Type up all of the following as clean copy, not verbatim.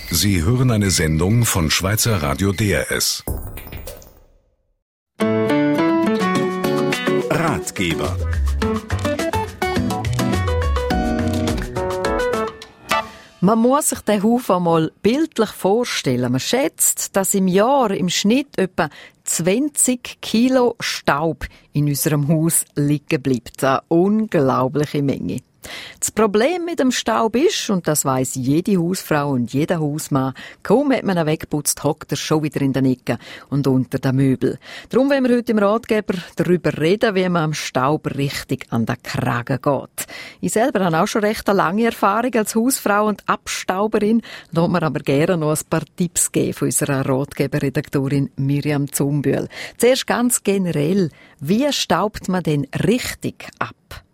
Sie hören eine Sendung von Schweizer Radio DRS. Ratgeber. Man muss sich den Haufen einmal bildlich vorstellen. Man schätzt, dass im Jahr im Schnitt etwa 20 Kilo Staub in unserem Haus liegen bleibt. Eine unglaubliche Menge. Das Problem mit dem Staub ist, und das weiss jede Hausfrau und jeder Hausmann, kaum hat man ihn weggeputzt, hockt er schon wieder in den Ecken und unter den Möbeln. Darum wollen wir heute im Ratgeber darüber reden, wie man am Staub richtig an den Kragen geht. Ich selber habe auch schon recht eine lange Erfahrung als Hausfrau und Abstauberin, lasse mir aber gerne noch ein paar Tipps geben von unserer Ratgeberredaktorin Miriam Zumbühl. Zuerst ganz generell, wie staubt man denn richtig ab?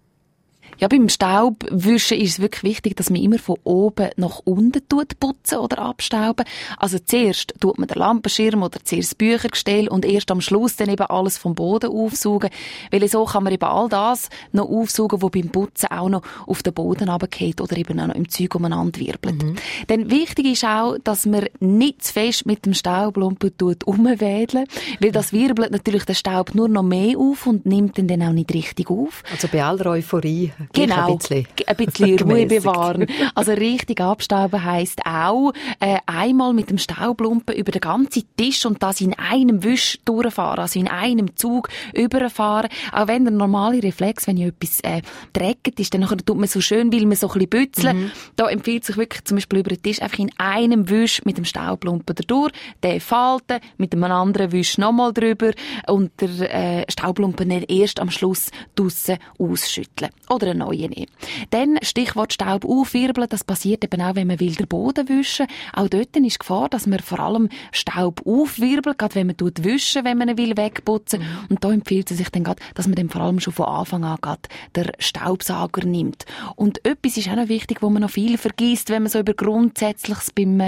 Ja, beim Staubwischen ist es wirklich wichtig, dass man immer von oben nach unten putzen oder abstauben. Also zuerst tut man den Lampenschirm oder zuerst das Büchergestell und erst am Schluss dann eben alles vom Boden aufsaugen. Weil so kann man eben all das noch aufsaugen, was beim Putzen auch noch auf den Boden runterfällt oder eben auch noch im Zeug umeinander wirbelt. Denn wichtig ist auch, dass man nicht zu fest mit dem Staubklumpen rumwädeln, weil das wirbelt natürlich den Staub nur noch mehr auf und nimmt ihn dann auch nicht richtig auf. Also bei aller Euphorie. Genau, ein bisschen Ruhe bewahren. Also richtig abstauben heisst auch, einmal mit dem Staublumpen über den ganzen Tisch und das in einem Wisch durchfahren, also in einem Zug überfahren. Auch wenn der normale Reflex, wenn ja etwas dreckig ist, dann tut man so schön, will man so ein bisschen bützeln. Da empfiehlt sich wirklich zum Beispiel über den Tisch einfach in einem Wisch mit dem Staublumpen durch, den falten, mit einem anderen Wisch nochmal drüber und der Staublumpen dann erst am Schluss draussen ausschütteln. Oder einen neuen nehmen. Dann Stichwort Staub aufwirbeln, das passiert eben auch, wenn man will den Boden wischen. Auch dort ist die Gefahr, dass man vor allem Staub aufwirbelt, gerade wenn man wischen, wenn man ihn will wegputzen. Und da empfiehlt es sich dann gerade, dass man dann vor allem schon von Anfang an gerade den Staubsauger nimmt. Und etwas ist auch noch wichtig, wo man noch viel vergisst, wenn man so über Grundsätzliches beim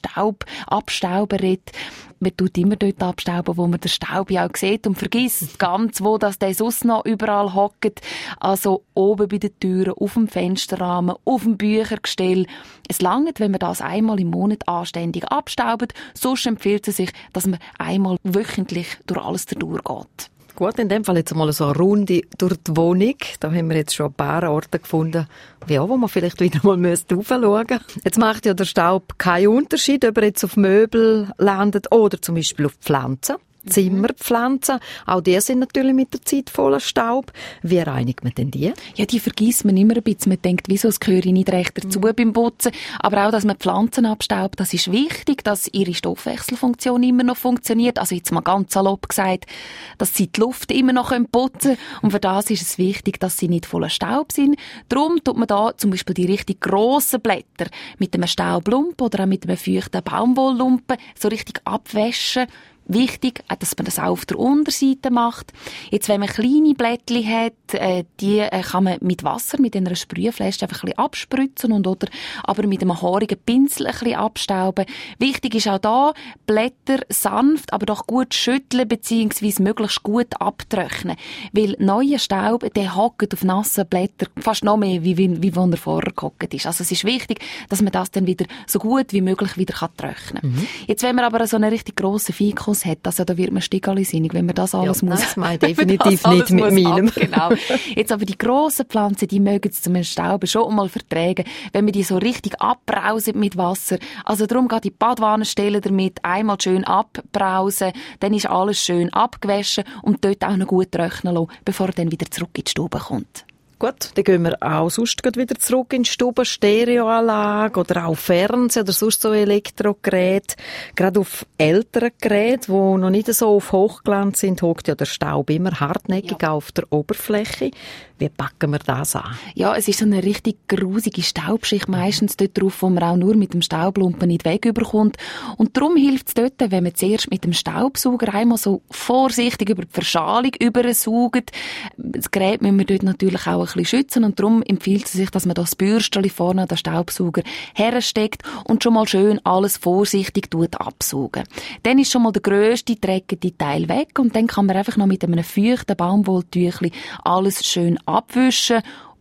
Abstauben redet. Man tut immer dort abstauben, wo man den Staub ja auch sieht und vergisst ganz, wo das der sonst noch überall hockt. Also oben bei den Türen, auf dem Fensterrahmen, auf dem Büchergestell. Es langt, wenn man das einmal im Monat anständig abstaubt. Sonst empfiehlt es sich, dass man einmal wöchentlich durch alles durchgeht. Gut, in dem Fall jetzt mal so eine Runde durch die Wohnung. Da haben wir jetzt schon ein paar Orte gefunden, wo man vielleicht wieder mal raufschauen müsste. Jetzt macht ja der Staub keinen Unterschied, ob er jetzt auf Möbel landet oder zum Beispiel auf Pflanzen. Zimmerpflanzen, auch die sind natürlich mit der Zeit voller Staub. Wie reinigt man denn die? Ja, die vergisst man immer ein bisschen. Man denkt, wieso, es gehöre nicht recht dazu beim Putzen. Aber auch, dass man Pflanzen abstaubt, das ist wichtig, dass ihre Stoffwechselfunktion immer noch funktioniert. Also jetzt mal ganz salopp gesagt, dass sie die Luft immer noch putzen können. Und für das ist es wichtig, dass sie nicht voller Staub sind. Darum tut man da zum Beispiel die richtig grossen Blätter mit einem Staublumpen oder auch mit einem feuchten Baumwolllumpen so richtig abwaschen. Wichtig, dass man das auch auf der Unterseite macht. Jetzt, wenn man kleine Blättchen hat, die kann man mit Wasser, mit einer Sprühflasche einfach ein bisschen abspritzen oder aber mit einem haarigen Pinsel ein bisschen abstauben. Wichtig ist auch da, Blätter sanft, aber doch gut schütteln bzw. möglichst gut abtrocknen. Weil neuer Staub, der hockt auf nassen Blättern fast noch mehr, wie wenn er vorher gehockt ist. Also es ist wichtig, dass man das dann wieder so gut wie möglich wieder trocknen kann. Jetzt, wenn man aber so einen richtig grossen Fikus hat, also da wird man stigalisinnig, wenn man das alles muss. Das meine ich definitiv nicht mit meinem. Genau. Jetzt aber die grossen Pflanzen, die mögen es zum Stauben schon mal vertragen, wenn man die so richtig abbrausen mit Wasser. Also darum geht die Badwanne stellen damit, einmal schön abbrausen, dann ist alles schön abgewaschen und dort auch noch gut trocknen lassen, bevor er dann wieder zurück in die Stube kommt. Gut, dann gehen wir auch sonst wieder zurück in die Stube, Stereoanlage oder auch Fernsehen oder sonst so Elektrogeräte. Gerade auf älteren Geräten, die noch nicht so auf Hochglanz sind, hockt ja der Staub immer hartnäckig auf der Oberfläche. Wie packen wir das an? Ja, es ist so eine richtig grusige Staubschicht meistens dort drauf, wo man auch nur mit dem Staublumpen nicht wegüberkommt. Und darum hilft es dort, wenn man zuerst mit dem Staubsauger einmal so vorsichtig über die Verschalung übersaugt. Das Gerät müssen wir dort natürlich auch ein bisschen schützen und darum empfiehlt es sich, dass man das Bürstchen vorne an den Staubsauger hersteckt und schon mal schön alles vorsichtig absaugen. Dann ist schon mal der grösste, dreckige Teil weg und dann kann man einfach noch mit einem feuchten Baumwolltüchli alles schön abwischen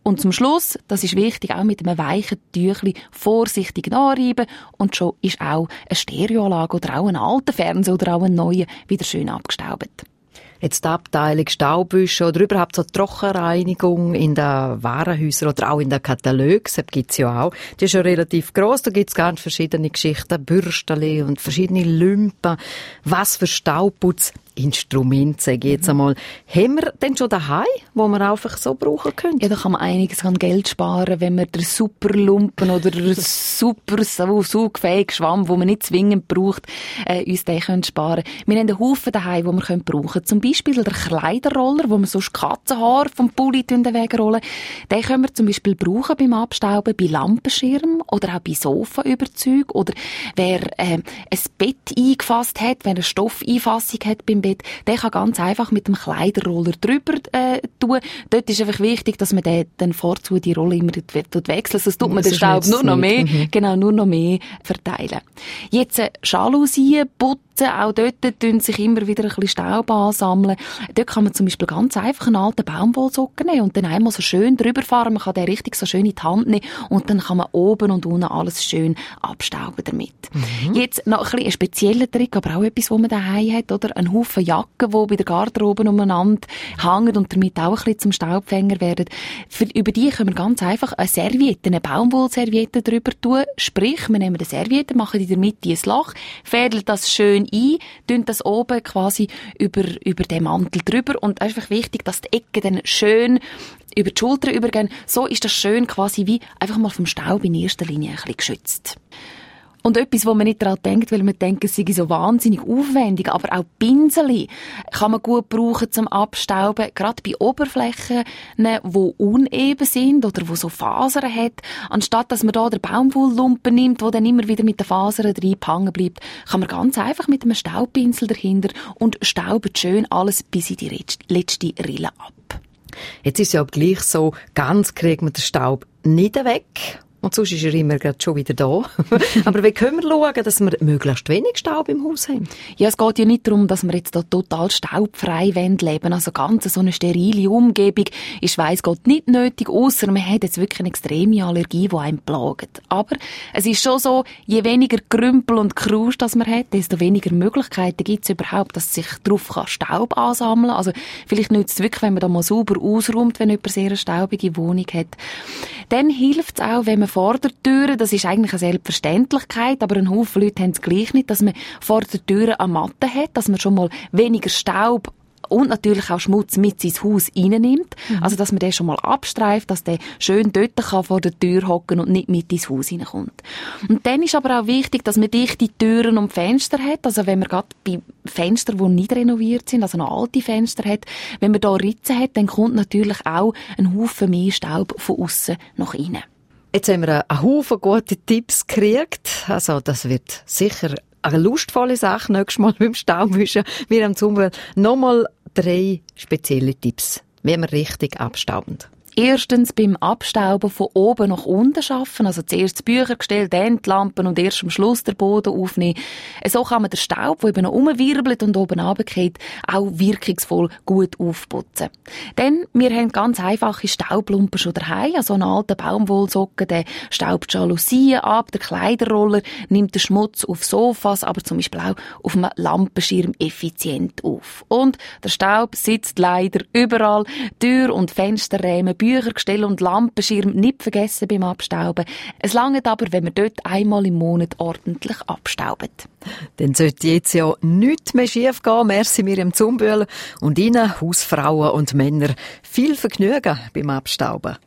Und zum Schluss, das ist wichtig, auch mit einem weichen Tüchli vorsichtig nachreiben und schon ist auch eine Stereoanlage oder auch ein alter Fernseher oder auch ein neuer wieder schön abgestaubt. Jetzt die Abteilung Staubwischen oder überhaupt so Trockenreinigung in den Warenhäusern oder auch in den Katalogen, das gibt es ja auch. Die ist ja relativ gross, da gibt es ganz verschiedene Geschichten, Bürstchen und verschiedene Lümpen. Was für Staubputzinstrumente, sage ich jetzt einmal. Haben wir denn schon daheim, wo wir einfach so brauchen können? Ja, da kann man einiges an Geld sparen, wenn man den super Lumpen oder den super saugfähigen Schwamm, den man nicht zwingend braucht, uns den sparen können. Wir haben einen Haufen daheim, den wir brauchen können. Zum Beispiel der Kleiderroller, wo wir sonst Katzenhaar vom Pulli wegrollen. Den können wir zum Beispiel brauchen beim Abstauben, bei Lampenschirmen oder auch bei Sofaüberzügen. Oder wer ein Bett eingefasst hat, wer eine Stoffeinfassung hat beim Bett, der kann ganz einfach mit dem Kleiderroller drüber tun. Dort ist einfach wichtig, dass man dann vorzu die Rolle immer wechselt. Sonst tut man den Staub nur noch mehr, nur noch mehr verteilen. Jetzt Jalousien putzen, auch dort tun sich immer wieder ein bisschen Staub ansammeln. Dort kann man zum Beispiel ganz einfach einen alten Baumwollsocken nehmen und dann einmal so schön drüber fahren. Man kann den richtig so schön in die Hand nehmen und dann kann man oben und unten alles schön abstauben damit. Jetzt noch ein bisschen ein spezieller Trick, aber auch etwas, was man daheim hat, oder? Ein Haufen Jacken, die bei der Garderobe umeinander hängen und damit auch ein bisschen zum Staubfänger werden. Über die können wir ganz einfach eine Serviette, eine Baumwollserviette drüber tun. Sprich, wir nehmen eine Serviette, machen in der Mitte ein Loch, fädeln das schön ein, tun das oben quasi über den Mantel drüber und einfach wichtig, dass die Ecken dann schön über die Schulter übergehen. So ist das schön quasi wie einfach mal vom Staub in erster Linie ein bisschen geschützt. Und etwas, wo man nicht daran denkt, weil man denkt, es sei so wahnsinnig aufwendig, aber auch Pinsel kann man gut brauchen zum Abstauben, gerade bei Oberflächen, die uneben sind oder wo so Fasern hat. Anstatt dass man da den Baumwolllumpen nimmt, der dann immer wieder mit den Fasern hängen bleibt, kann man ganz einfach mit einem Staubpinsel dahinter und staubt schön alles bis in die letzte Rille ab. Jetzt ist es ja gleich so, ganz kriegt man den Staub nicht weg. Und sonst ist er immer gerade schon wieder da. Aber wie können wir schauen, dass wir möglichst wenig Staub im Haus haben? Ja, es geht ja nicht darum, dass wir jetzt da total staubfrei leben. Also ganz so eine sterile Umgebung ist, weiss Gott, nicht nötig, ausser man hat jetzt wirklich eine extreme Allergie, die einen plagt. Aber es ist schon so, je weniger Krümpel und Krusch das man hat, desto weniger Möglichkeiten gibt es überhaupt, dass sich darauf Staub ansammeln kann. Also vielleicht nützt es wirklich, wenn man da mal sauber ausräumt, wenn jemand sehr eine staubige Wohnung hat. Dann hilft es auch, wenn man vor der Tür, das ist eigentlich eine Selbstverständlichkeit, aber ein Haufen Leute haben es gleich nicht, dass man vor der Tür eine Matte hat, dass man schon mal weniger Staub und natürlich auch Schmutz mit ins Haus reinnimmt. Also, dass man den schon mal abstreift, dass der schön dort kann vor der Tür hocken und nicht mit ins Haus reinkommt. Und dann ist aber auch wichtig, dass man dichte Türen und Fenster hat. Also, wenn man gerade bei Fenstern, die nicht renoviert sind, also noch alte Fenster hat, wenn man da Ritzen hat, dann kommt natürlich auch ein Haufen mehr Staub von aussen nach innen. Jetzt haben wir einen Haufen gute Tipps gekriegt. Also, das wird sicher eine lustvolle Sache nächstes Mal beim Staubwischen. Wir haben zum Beispiel nochmal 3 spezielle Tipps, wie man richtig abstauben. Erstens beim Abstauben von oben nach unten schaffen, also zuerst das Büchergestell, dann die Lampen und erst am Schluss den Boden aufnehmen. So kann man den Staub, der eben noch rumwirbelt und oben runterfällt, auch wirkungsvoll gut aufputzen. Dann, wir haben ganz einfache Staublumpen schon daheim, also einen alten Baumwollsocken, der staubt Jalousien ab, der Kleiderroller nimmt den Schmutz auf Sofas, aber zum Beispiel auch auf einem Lampenschirm effizient auf. Und der Staub sitzt leider überall, Tür- und Fensterräume, Büchergestell und Lampenschirm nicht vergessen beim Abstauben. Es langt aber, wenn man dort einmal im Monat ordentlich abstaubt. Dann sollte jetzt ja nichts mehr schief gehen. Merci Miriam Zumbühl und Ihnen, Hausfrauen und Männer, viel Vergnügen beim Abstauben.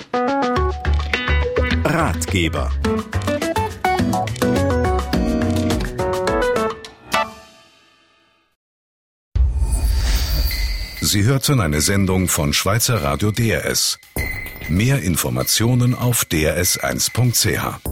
Ratgeber. Sie hörten eine Sendung von Schweizer Radio DRS. Mehr Informationen auf drs1.ch.